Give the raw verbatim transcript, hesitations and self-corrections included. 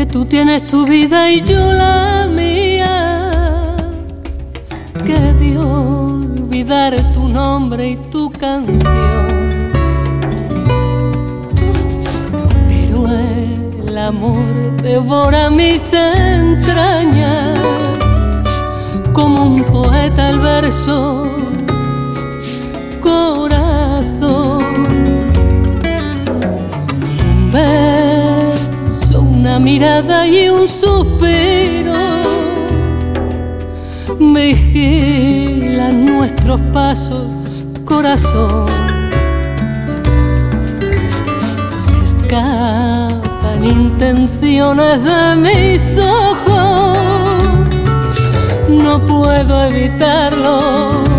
que tú tienes tu vida y yo la mía, que de olvidar tu nombre y tu canción. Pero el amor devora mis entrañas, como un poeta el verso, corazón. Un beso, una mirada y un suspiro vigilan nuestros pasos, corazón. Se escapan intenciones de mis ojos, no puedo evitarlo.